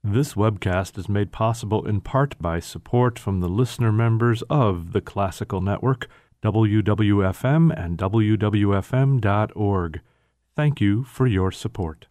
This webcast is made possible in part by support from the listener members of the Classical Network, WWFM and WWFM.org. Thank you for your support.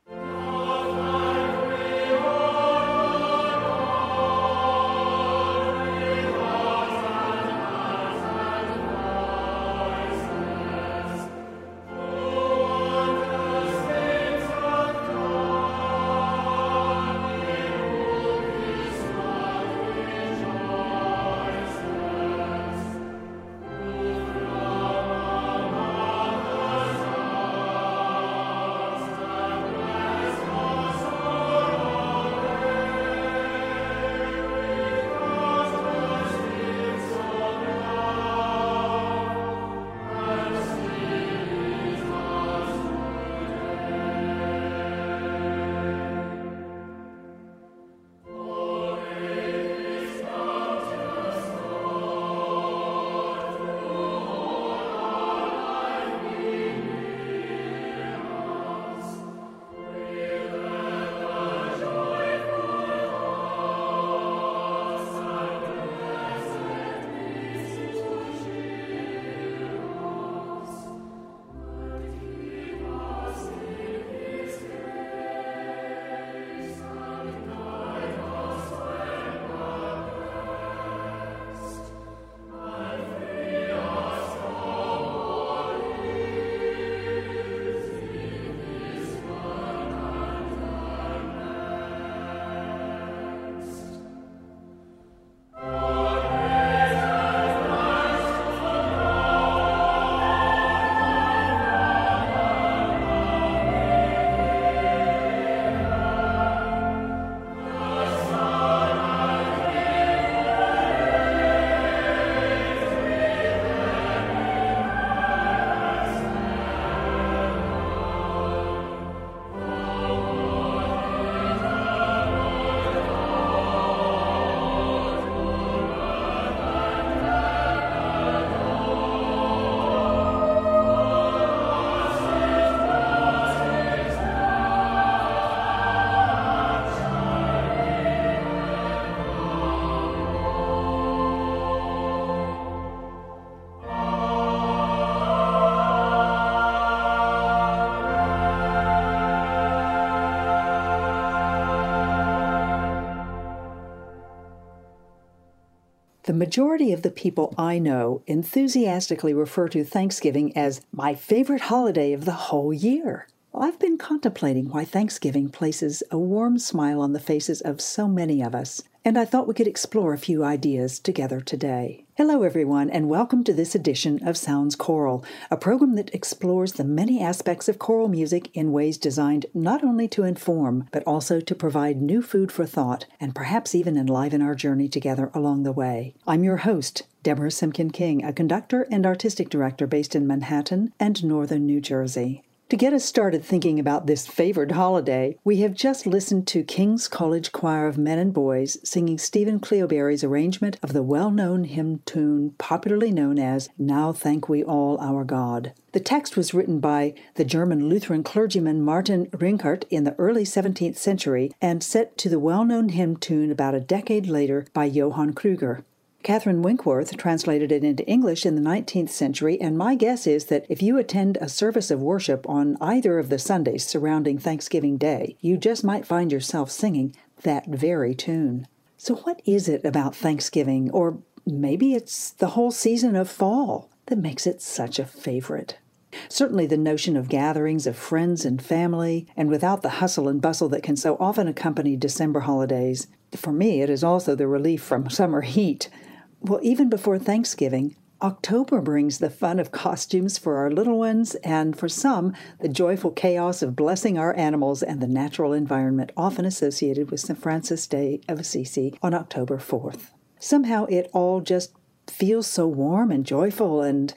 The majority of the people I know enthusiastically refer to Thanksgiving as my favorite holiday of the whole year. Well, I've been contemplating why Thanksgiving places a warm smile on the faces of so many of us, and I thought we could explore a few ideas together today. Hello, everyone, and welcome to this edition of Sounds Choral, a program that explores the many aspects of choral music in ways designed not only to inform, but also to provide new food for thought and perhaps even enliven our journey together along the way. I'm your host, Deborah Simkin King, a conductor and artistic director based in Manhattan and northern New Jersey. To get us started thinking about this favored holiday, we have just listened to King's College Choir of Men and Boys singing Stephen Cleoberry's arrangement of the well-known hymn tune popularly known as Now Thank We All Our God. The text was written by the German Lutheran clergyman Martin Rinkart in the early 17th century and set to the well-known hymn tune about a decade later by Johann Krüger. Catherine Winkworth translated it into English in the 19th century, and my guess is that if you attend a service of worship on either of the Sundays surrounding Thanksgiving Day, you just might find yourself singing that very tune. So what is it about Thanksgiving, or maybe it's the whole season of fall, that makes it such a favorite? Certainly the notion of gatherings of friends and family, and without the hustle and bustle that can so often accompany December holidays. For me, it is also the relief from summer heat. Well, even before Thanksgiving, October brings the fun of costumes for our little ones, and for some, the joyful chaos of blessing our animals and the natural environment often associated with St. Francis Day of Assisi on October 4th. Somehow it all just feels so warm and joyful and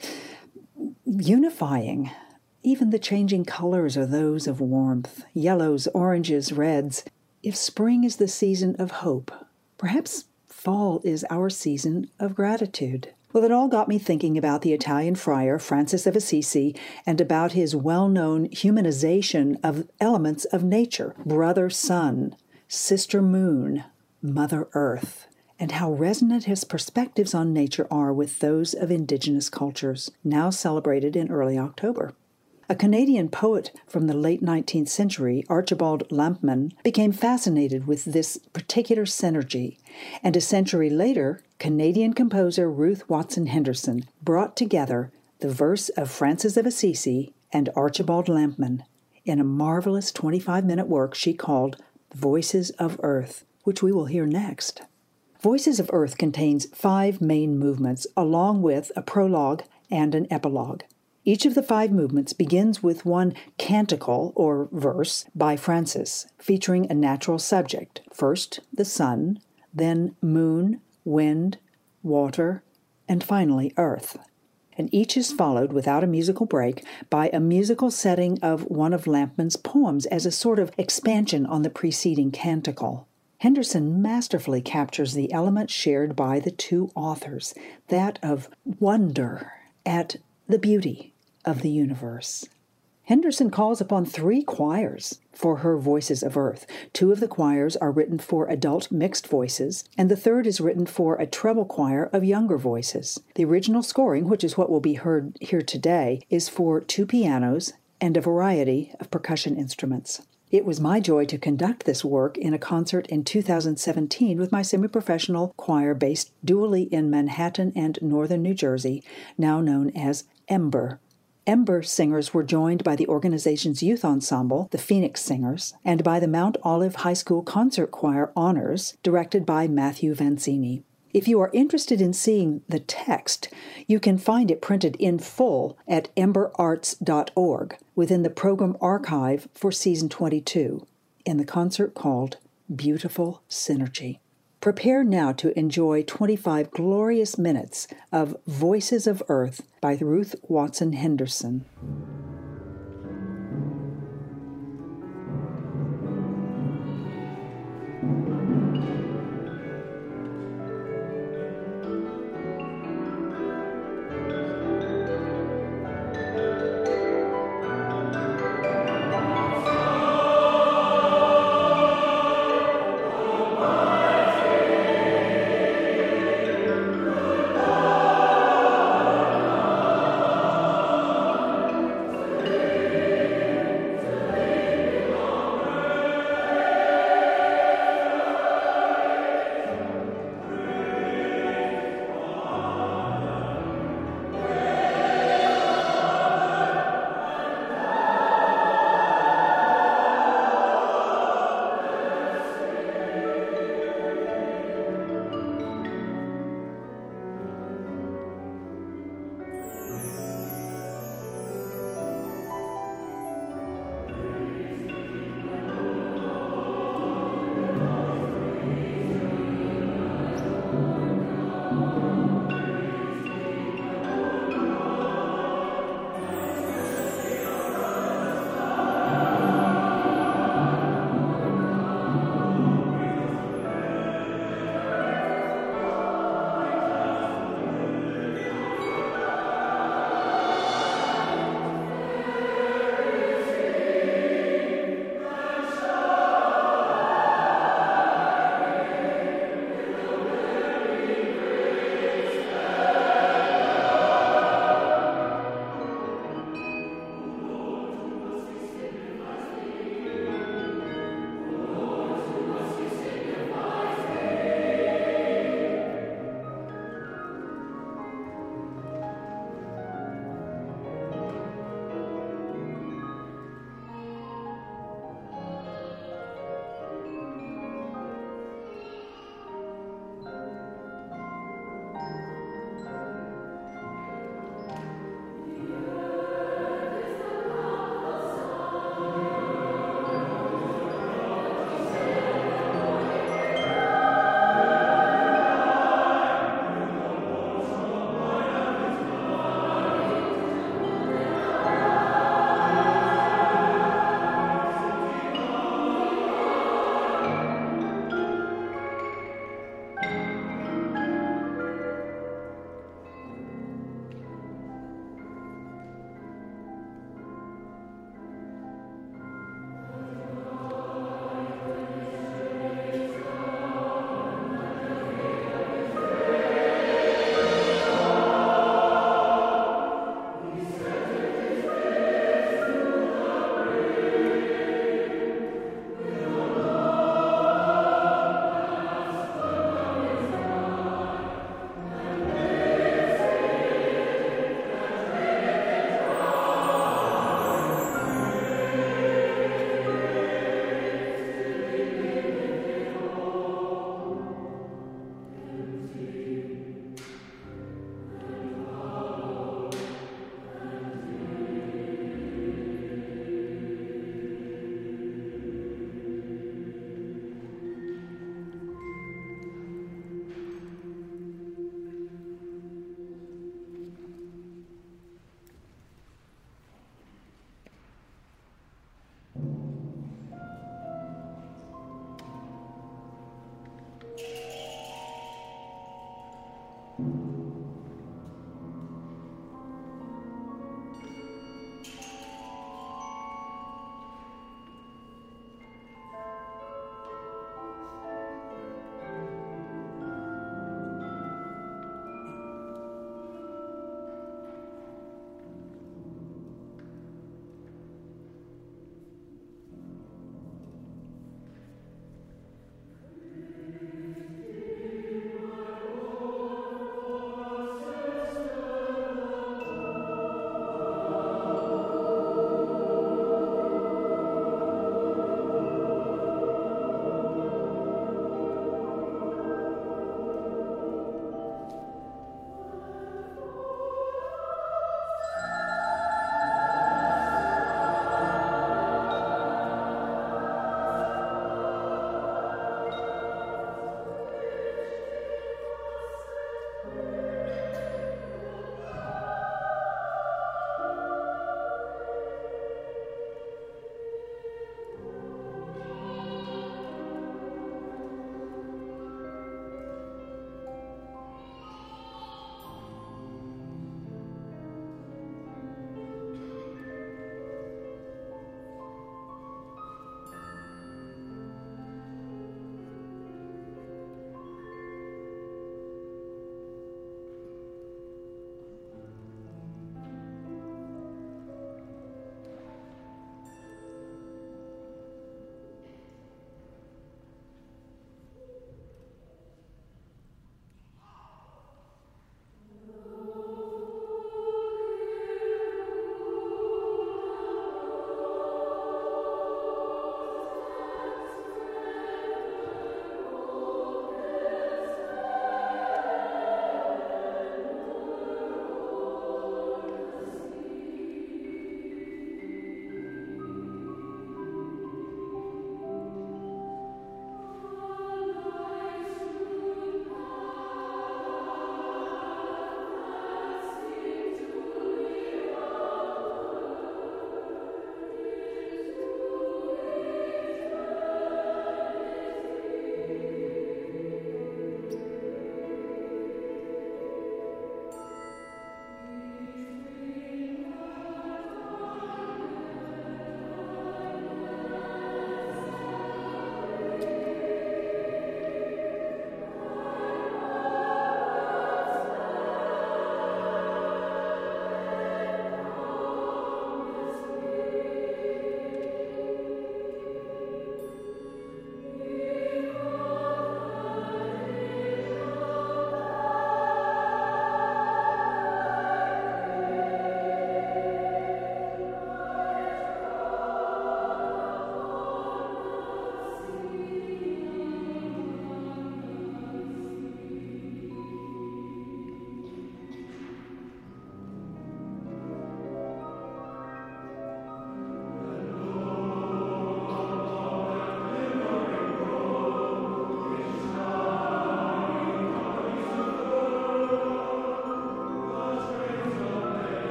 unifying. Even the changing colors are those of warmth, yellows, oranges, reds. If spring is the season of hope, perhaps fall is our season of gratitude. Well, it all got me thinking about the Italian friar Francis of Assisi and about his well-known humanization of elements of nature, brother, sun, Sister Moon, Mother Earth, and how resonant his perspectives on nature are with those of indigenous cultures, now celebrated in early October. A Canadian poet from the late 19th century, Archibald Lampman, became fascinated with this particular synergy, and a century later, Canadian composer Ruth Watson Henderson brought together the verse of Francis of Assisi and Archibald Lampman in a marvelous 25-minute work she called Voices of Earth, which we will hear next. Voices of Earth contains 5 main movements, along with a prologue and an epilogue. Each of the 5 movements begins with one canticle, or verse, by Francis, featuring a natural subject. First, the sun, then moon, wind, water, and finally earth. And each is followed, without a musical break, by a musical setting of one of Lampman's poems as a sort of expansion on the preceding canticle. Henderson masterfully captures the element shared by the 2 authors, that of wonder at the beauty of the universe. Henderson calls upon 3 choirs for her Voices of Earth. 2 of the choirs are written for adult mixed voices, and the 3rd is written for a treble choir of younger voices. The original scoring, which is what will be heard here today, is for 2 pianos and a variety of percussion instruments. It was my joy to conduct this work in a concert in 2017 with my semi-professional choir based dually in Manhattan and northern New Jersey, now known as Ember. Ember singers were joined by the organization's youth ensemble, the Phoenix Singers, and by the Mount Olive High School Concert Choir Honors, directed by Matthew Vancini. If you are interested in seeing the text, you can find it printed in full at emberarts.org within the program archive for Season 22 in the concert called Beautiful Synergy. Prepare now to enjoy 25 glorious minutes of Voices of Earth by Ruth Watson Henderson.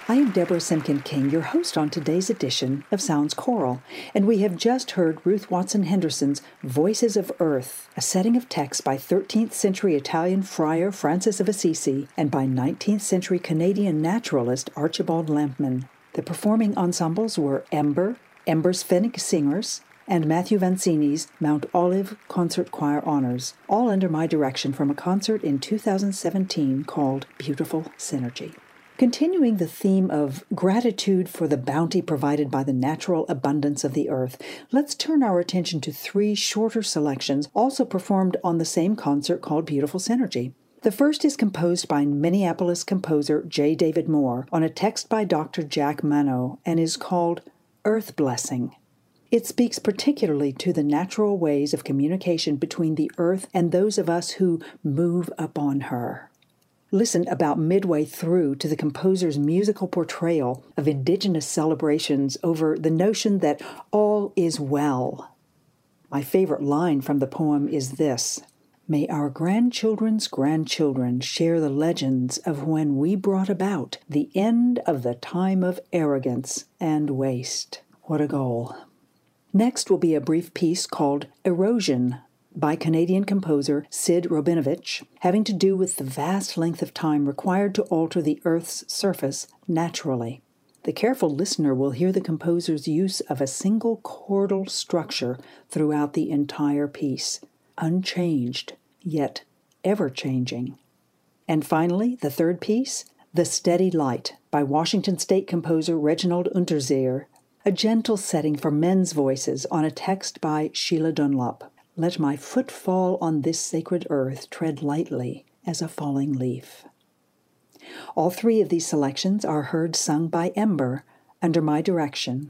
I am Deborah Simkin King, your host on today's edition of Sounds Choral, and we have just heard Ruth Watson Henderson's Voices of Earth, a setting of text by 13th century Italian friar Francis of Assisi and by 19th century Canadian naturalist Archibald Lampman. The performing ensembles were Ember, Ember's Fenwick Singers, and Matthew Vancini's Mount Olive Concert Choir Honors, all under my direction from a concert in 2017 called Beautiful Synergy. Continuing the theme of gratitude for the bounty provided by the natural abundance of the earth, let's turn our attention to 3 shorter selections also performed on the same concert called Beautiful Synergy. The first is composed by Minneapolis composer J. David Moore on a text by Dr. Jack Mano and is called Earth Blessing. It speaks particularly to the natural ways of communication between the earth and those of us who move upon her. Listen about midway through to the composer's musical portrayal of indigenous celebrations over the notion that all is well. My favorite line from the poem is this: "May our grandchildren's grandchildren share the legends of when we brought about the end of the time of arrogance and waste." What a goal. Next will be a brief piece called Erosion by Canadian composer Sid Robinovich, having to do with the vast length of time required to alter the Earth's surface naturally. The careful listener will hear the composer's use of a single chordal structure throughout the entire piece, unchanged, yet ever-changing. And finally, the third piece, The Steady Light by Washington State composer Reginald Unterseer, a gentle setting for men's voices on a text by Sheila Dunlop. Let my foot fall on this sacred earth, tread lightly as a falling leaf. All 3 of these selections are heard sung by Ember under my direction.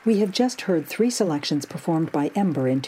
We have just heard 3 selections performed by Ember in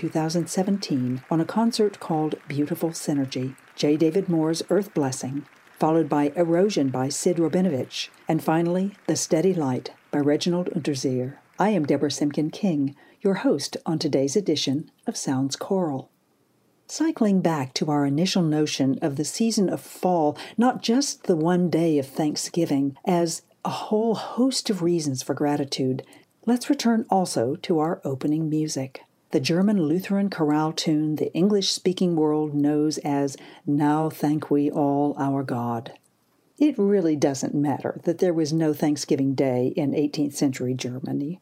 2017 on a concert called Beautiful Synergy, J. David Moore's Earth Blessing, followed by Erosion by Sid Robinovich, and finally The Steady Light by Reginald Unterseer. I am Deborah Simkin King, your host on today's edition of Sounds Choral. Cycling back to our initial notion of the season of fall, not just the one day of Thanksgiving, as a whole host of reasons for gratitude, let's return also to our opening music. The German Lutheran chorale tune the English-speaking world knows as Now Thank We All Our God. It really doesn't matter that there was no Thanksgiving Day in 18th century Germany.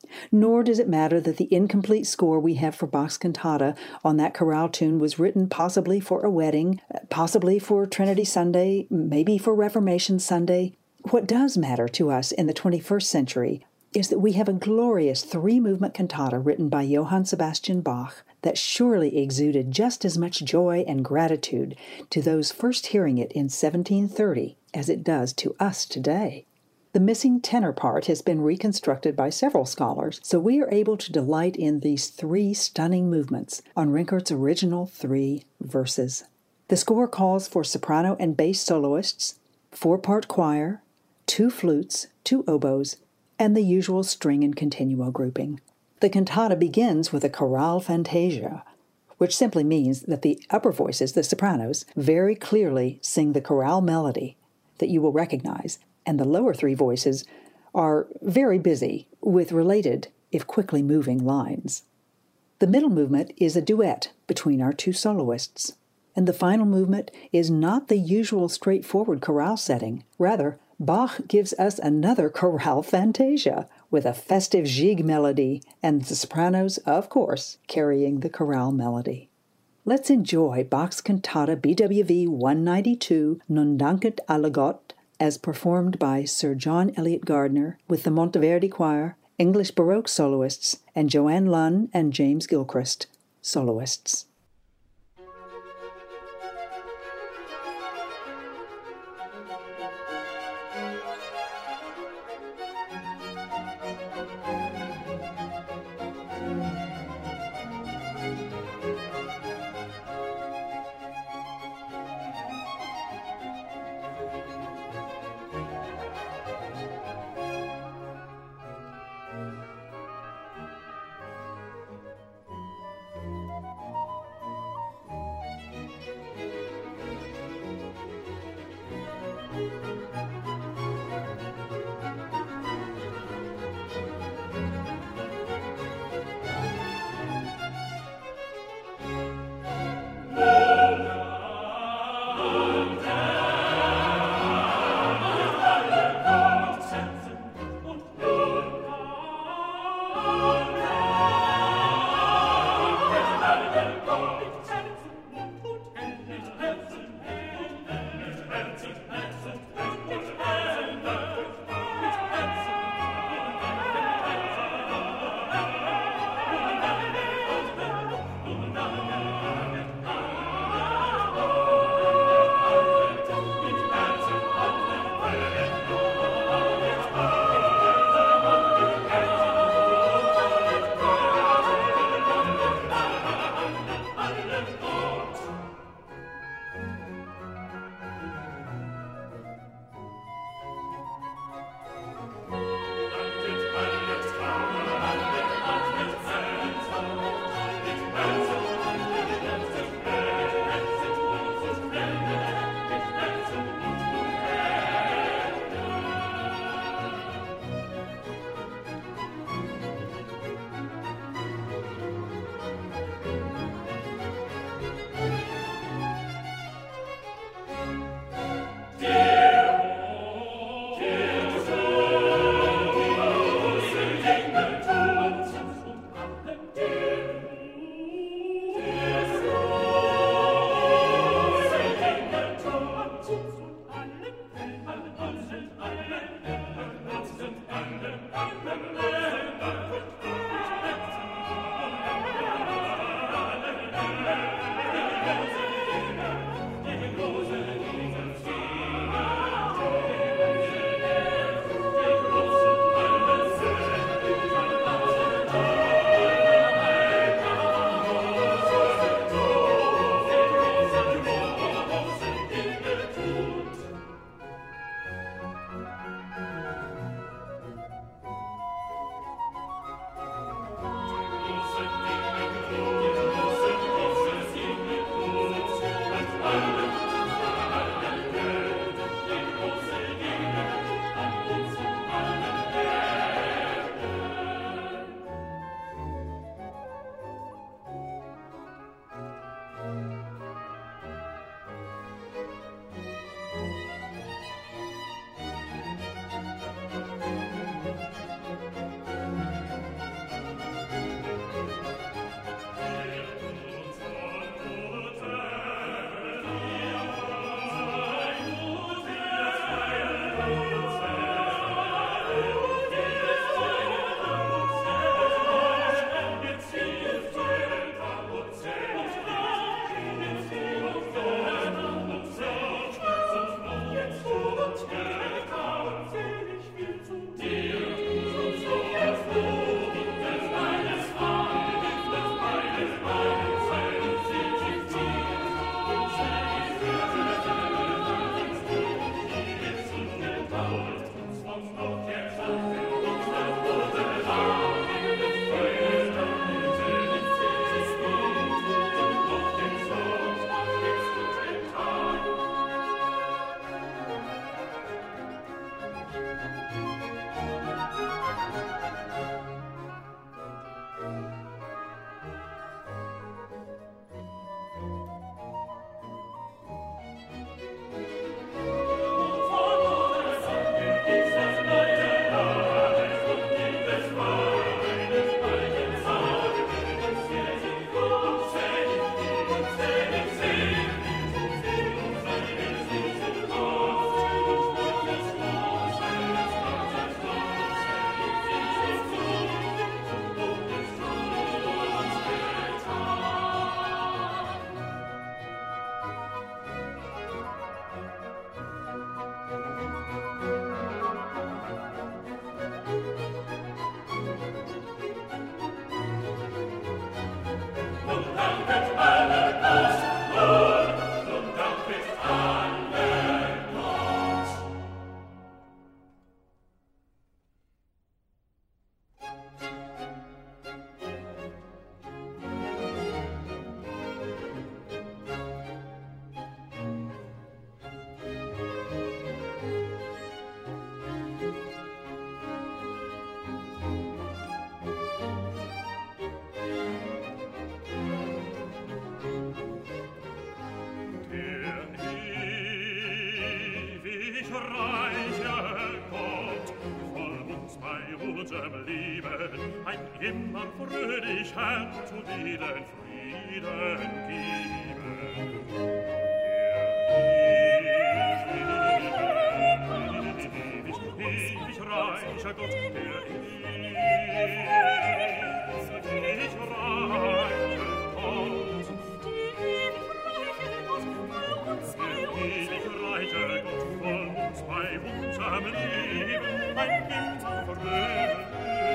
Nor does it matter that the incomplete score we have for Bach's cantata on that chorale tune was written possibly for a wedding, possibly for Trinity Sunday, maybe for Reformation Sunday. What does matter to us in the 21st century is that we have a glorious 3-movement cantata written by Johann Sebastian Bach that surely exuded just as much joy and gratitude to those first hearing it in 1730 as it does to us today. The missing tenor part has been reconstructed by several scholars, so we are able to delight in these 3 stunning movements on Rinkert's original 3 verses. The score calls for soprano and bass soloists, 4-part choir, 2 flutes, 2 oboes, and the usual string and continuo grouping. The cantata begins with a chorale fantasia, which simply means that the upper voices, the sopranos, very clearly sing the chorale melody that you will recognize, and the lower 3 voices are very busy with related, if quickly moving, lines. The middle movement is a duet between our 2 soloists, and the final movement is not the usual straightforward chorale setting. Rather, Bach gives us another chorale fantasia with a festive gigue melody and the sopranos, of course, carrying the chorale melody. Let's enjoy Bach's cantata BWV 192, Nun danket alle Gott, as performed by Sir John Eliot Gardiner with the Monteverdi Choir, English Baroque soloists, and Joanne Lunn and James Gilchrist, soloists. reiche Gott voll uns bei unserem Leben ein immer fröhlich Herr zu willen Frieden geben. Ewig reicher Gott, der ewig reiche Gott, ewig reicher Gott, voll uns bei unserem Leben ein immer fröhlich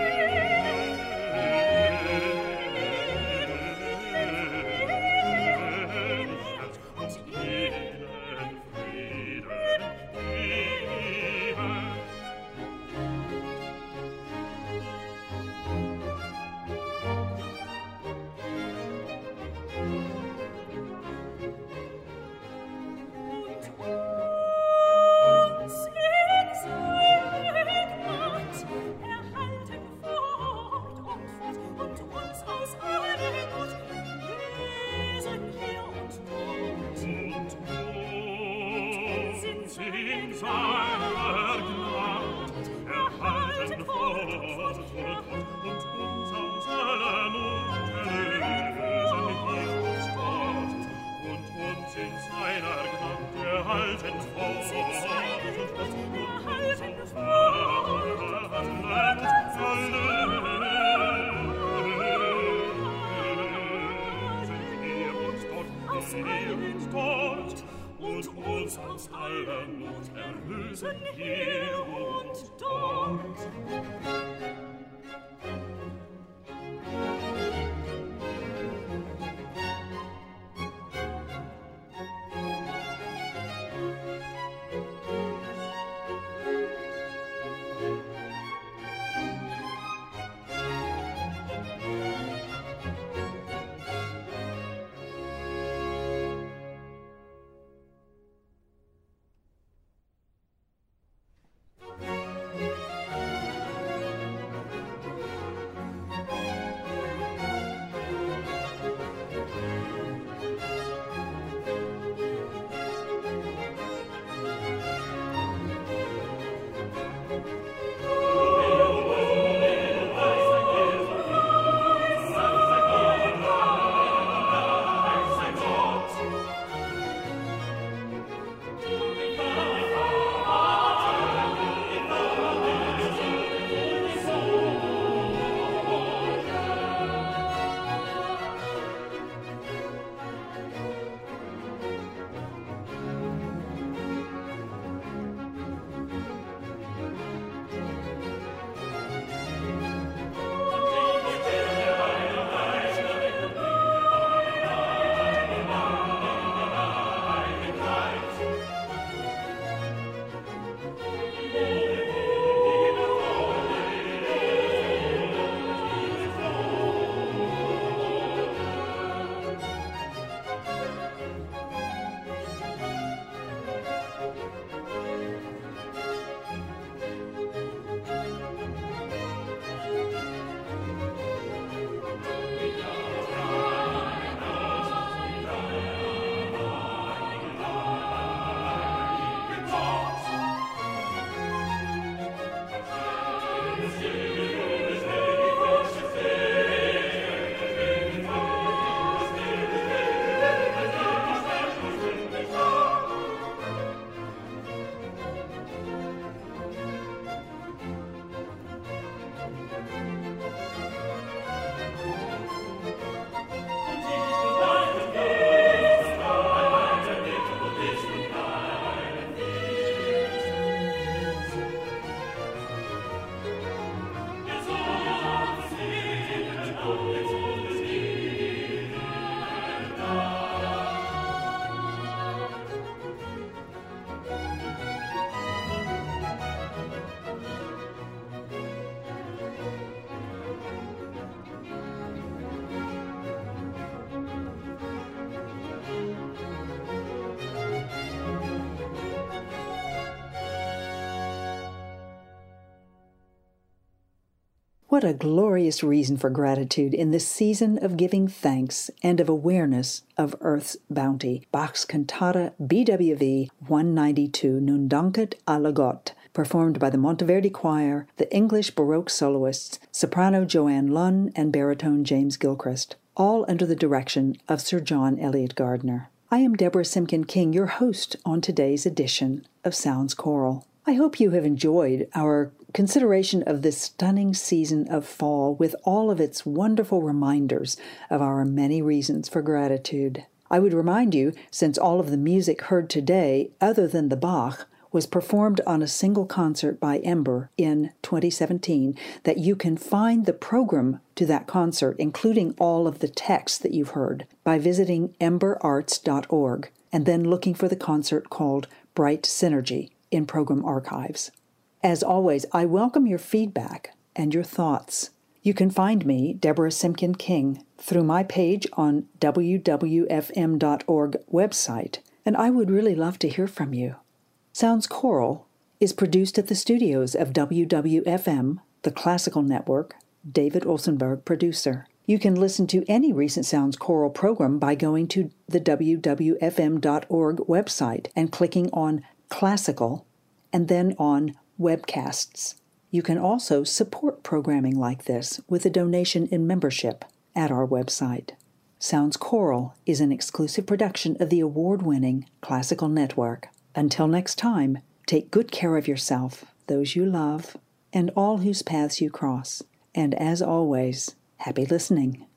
aus aller Not erlösen hier und dort. What a glorious reason for gratitude in this season of giving thanks and of awareness of Earth's bounty. Bach's Cantata BWV 192 Nun danket alle Gott, performed by the Monteverdi Choir, the English Baroque soloists, soprano Joanne Lunn and baritone James Gilchrist, all under the direction of Sir John Eliot Gardiner. I am Deborah Simkin King, your host on today's edition of Sounds Choral. I hope you have enjoyed our consideration of this stunning season of fall with all of its wonderful reminders of our many reasons for gratitude. I would remind you, since all of the music heard today, other than the Bach, was performed on a single concert by Ember in 2017, that you can find the program to that concert, including all of the texts that you've heard, by visiting emberarts.org and then looking for the concert called Bright Synergy in Program Archives. As always, I welcome your feedback and your thoughts. You can find me, Deborah Simkin King, through my page on wwfm.org website, and I would really love to hear from you. Sounds Choral is produced at the studios of WWFM, the Classical Network, David Olsenberg, producer. You can listen to any recent Sounds Choral program by going to the wwfm.org website and clicking on Classical and then on Webcasts. You can also support programming like this with a donation in membership at our website. Sounds Choral is an exclusive production of the award-winning Classical Network. Until next time, take good care of yourself, those you love, and all whose paths you cross. And as always, happy listening.